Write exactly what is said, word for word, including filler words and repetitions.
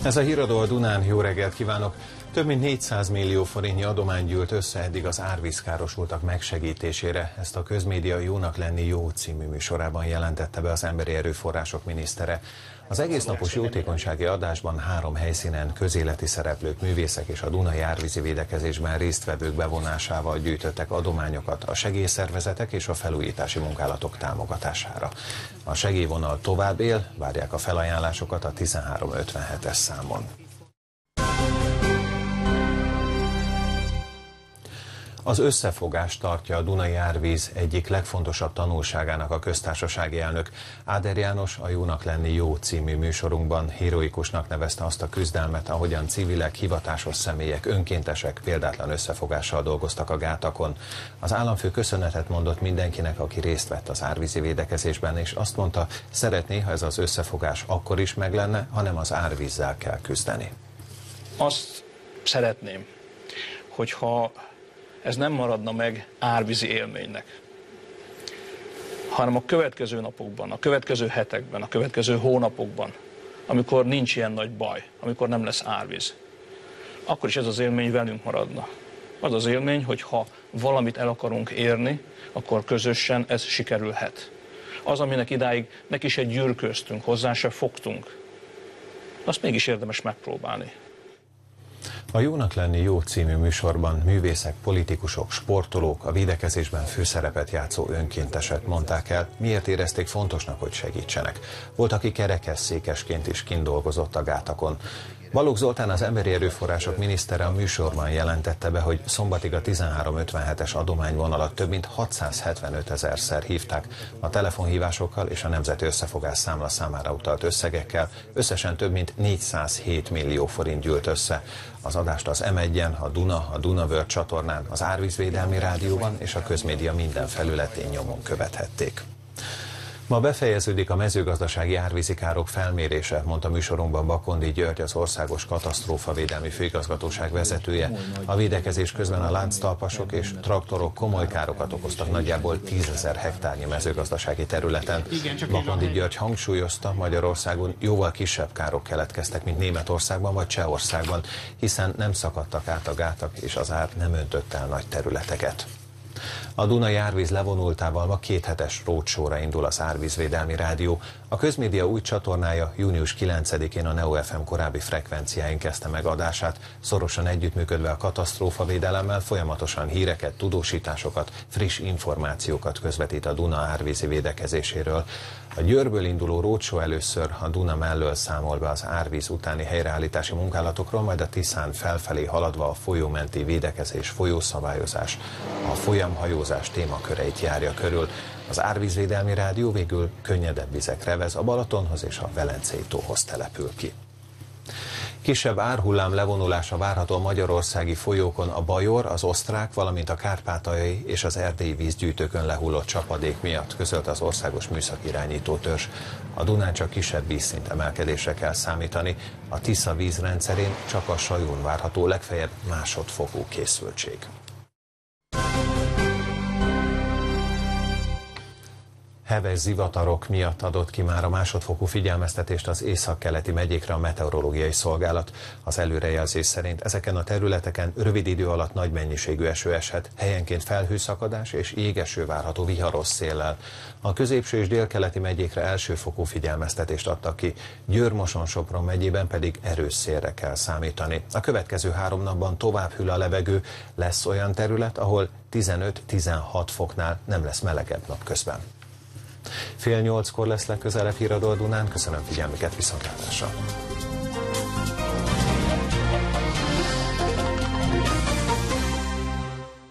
Ez a Híradó a Dunán, jó reggelt kívánok! Több mint négyszáz millió forintnyi adomány gyűlt össze eddig az árvízkárosultak megsegítésére. Ezt a Közmédia Jónak lenni jó című műsorában jelentette be az Emberi Erőforrások minisztere. Az egésznapos jótékonysági adásban három helyszínen közéleti szereplők, művészek és a Dunai árvízi védekezésben résztvevők bevonásával gyűjtöttek adományokat a segélyszervezetek és a felújítási munkálatok támogatására. A segélyvonal tovább él, várják a felajánlásokat a tizenhárom ötvenhetes számon. Az összefogást tartja a Dunai árvíz egyik legfontosabb tanulságának a köztársasági elnök. Áder János a Jónak lenni jó című műsorunkban heroikusnak nevezte azt a küzdelmet, ahogyan civilek, hivatásos személyek, önkéntesek példátlan összefogással dolgoztak a gátakon. Az államfő köszönetet mondott mindenkinek, aki részt vett az árvízi védekezésben, és azt mondta, szeretné, ha ez az összefogás akkor is meg lenne, hanem az árvízzel kell küzdeni. Azt szeretném, hogyha ez nem maradna meg árvízi élménynek, hanem a következő napokban, a következő hetekben, a következő hónapokban, amikor nincs ilyen nagy baj, amikor nem lesz árvíz, akkor is ez az élmény velünk maradna. Az az élmény, hogy ha valamit el akarunk érni, akkor közösen ez sikerülhet. Az, aminek idáig neki se gyűrköztünk, hozzá se fogtunk, azt mégis érdemes megpróbálni. A Jónak lenni jó című műsorban művészek, politikusok, sportolók, a védekezésben főszerepet játszó önkéntesek mondták el, miért érezték fontosnak, hogy segítsenek. Volt, aki kerekesszékesként is kint dolgozott a gátakon. Balogh Zoltán, az Emberi Erőforrások minisztere a műsorban jelentette be, hogy szombatig a tizenhárom ötvenhetes adományvonalat több mint hatszázhetvenöt ezerszer hívták. A telefonhívásokkal és a Nemzeti Összefogás számla számára utalt összegekkel összesen több mint négyszázhét millió forint gyűlt össze. Az adást az em egyen, a Duna, a Dunavörd csatornán, az Árvízvédelmi Rádióban és a Közmédia minden felületén nyomon követhették. Ma befejeződik a mezőgazdasági árvízi károk felmérése, mondta műsorunkban Bakondi György, az Országos Katasztrófavédelmi Főigazgatóság vezetője. A védekezés közben a lánctalpasok és traktorok komoly károkat okoztak nagyjából tízezer hektárnyi mezőgazdasági területen. Bakondi György hangsúlyozta, Magyarországon jóval kisebb károk keletkeztek, mint Németországban vagy Csehországban, hiszen nem szakadtak át a gátak, és az ár nem öntött el nagy területeket. A Dunai árvíz levonultával ma kéthetes roadshow-ra indul az Árvízvédelmi Rádió. A Közmédia új csatornája június kilencedikén a Neo ef em korábbi frekvenciáin kezdte meg adását, szorosan együttműködve a katasztrófavédelemmel folyamatosan híreket, tudósításokat, friss információkat közvetít a Duna árvízi védekezéséről. A Győrből induló roadshow először a Duna mellől számol be az árvíz utáni helyreállítási munkálatokról, majd a Tiszán felfelé haladva a folyómenti védekezés, folyószabályozás, a folyamhajózás témaköreit járja körül. Az Árvízvédelmi Rádió végül könnyedebb vizekre vez, a Balatonhoz és a Velencei tóhoz települ ki. Kisebb árhullám levonulása várható a magyarországi folyókon a Bajor, az Osztrák, valamint a kárpátaljai és az erdélyi vízgyűjtőkön lehullott csapadék miatt, közölt az Országos Műszakirányító Törzs. A Dunán csak kisebb vízszint emelkedésre kell számítani, a Tisza vízrendszerén csak a Sajón várható legfeljebb másodfokú készültség. Heves zivatarok miatt adott ki már a másodfokú figyelmeztetést az északkeleti megyékre a meteorológiai szolgálat. Az előrejelzés szerint ezeken a területeken rövid idő alatt nagy mennyiségű eső eshet, helyenként felhőszakadás és jégeső várható viharos széllel. A középső és délkeleti megyékre elsőfokú figyelmeztetést adtak ki, Győr-Moson-Sopron megyében pedig erős szélre kell számítani. A következő három napban tovább hűl a levegő, lesz olyan terület, ahol tizenöt-tizenhat foknál nem lesz melegebb napközben. Fél nyolckor lesz legközelebb Híradó a Dunán, köszönöm figyelmüket, viszontlátásra!